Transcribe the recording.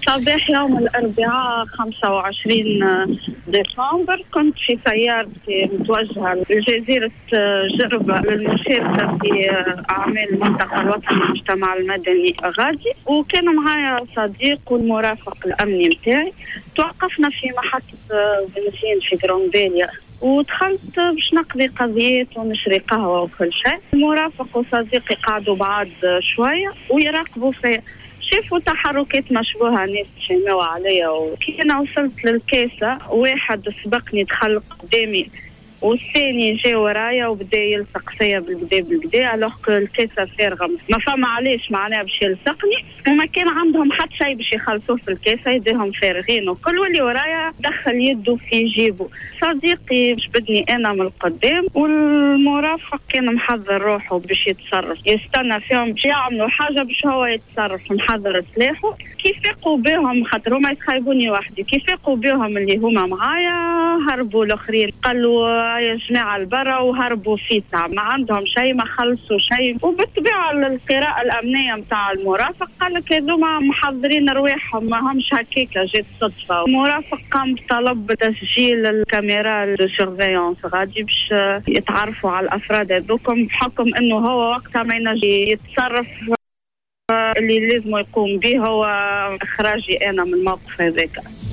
صباح يوم الأربعاء 25 ديسمبر كنت في سيارتي متوجهة لجزيرة جربة للمشاركة في أعمال المنطقة الوطني المجتمع المدني غادي، وكان معايا صديق والمرافق الأمني متاعي. توقفنا في محطة بنزين في جرونبيليا ودخلت باش نقضي قضيات ونشري قهوة وكل شيء. المرافق وصديقي قعدوا بعد شوية ويراقبوا في شافوا تحركات مشبوهة، ناس شموا عليا. وكي أنا وصلت للكاسة واحد سبقني دخل قدامي والثاني جاء ورايا وبدا يلصق فيا بالكدا الوغ الكاسة فارغة، ما فما علاش معناها باش يلصقني، وما كان عندهم حتى شيء باش يخلصوه في الكاسة، يديهم فارغين وكل. واللي ورايا دخل يده في جيبه. صديقي جبدني أنا من القدام والمرافق كان محضر روحه باش يتصرف، يستنى فيهم باش يعملوا حاجة باش هو يتصرف، محضر سلاحه. كيف فاقوا بهم خاطر هما يتخايبوني وحدي، كيف فاقوا بهم اللي هما معايا هربوا الآخرين، قالوا يا جماعة البرا وهربوا في ساعة، ما عندهم شيء ما خلصوا شيء. وبالطبيعة القراءة الأمنية متاع المرافق قال لك هذوما محضرين رواحهم ما همش هكاكا جات صدفة. المرافق قام بطلب تسجيل الكاميرا دو سيرفيونس غادي باش يتعرفوا على الأفراد هذوكم، بحكم انه هو وقتها ما ينجي يتصرف. اللي لازم يقوم به هو إخراجي أنا من الموقف هذاك.